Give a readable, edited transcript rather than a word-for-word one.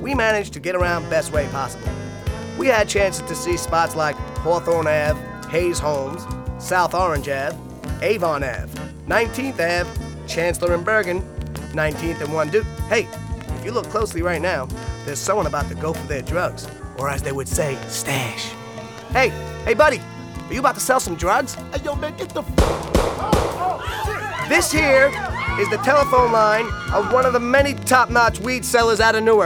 we managed to get around best way possible. We had chances to see spots like Hawthorne Ave, Hayes Homes, South Orange Ave, Avon Ave, 19th Ave, Chancellor and Bergen, 19th and 1 Duke. Hey, if you look closely right now, there's someone about to go for their drugs, or as they would say, stash. Hey, buddy, are you about to sell some drugs? Hey, yo, man, get the This here is the telephone line of one of the many top-notch weed sellers out of Newark.